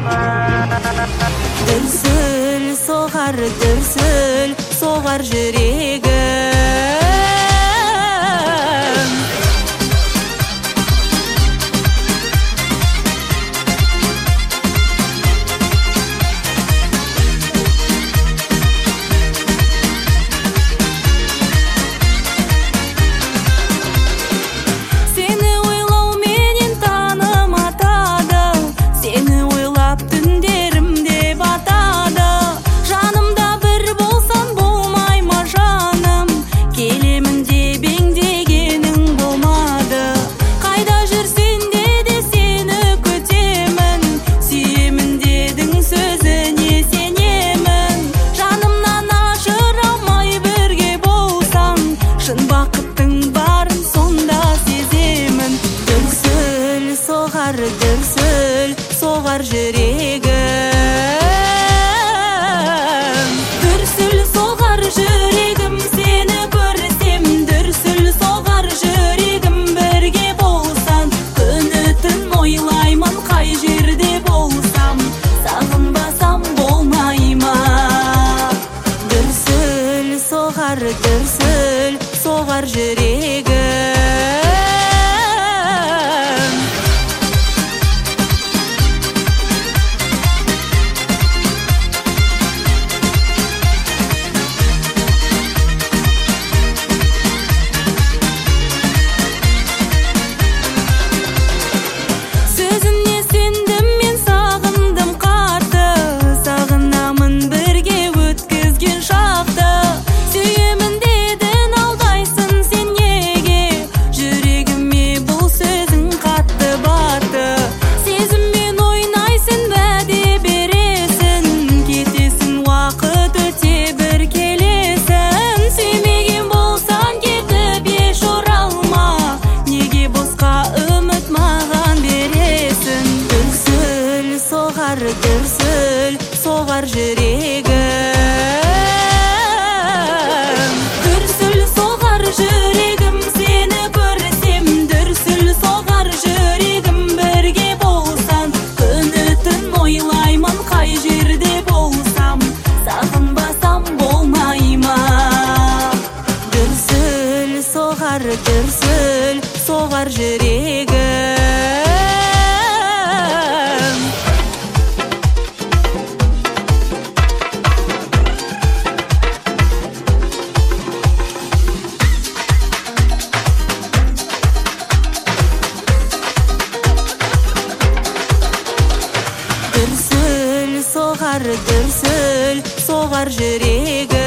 Дүрсіл соғар жүрегім. Дүрсіл соғар жүрегім. Дүрсіл соғар жүрегім, сені көрсем. Дүрсіл соғар жүрегім, бірге болсаң. Күні-түн ойлаймын, қай жерде болсам. Сағынбасам болмай ма? Дүрсіл соғар жүрегім. Дүрсіл соғар жүрегім. Дүрсіл соғар жүрегім, сені көрсем. Дүрсіл соғар жүрегім, бірге болсаң. Күні-түн ойлаймын, қай жерде болсам. Сағынбасам болмай ма? Дүрсіл соғар жүрегім. Дүрсіл соғар жүрегім.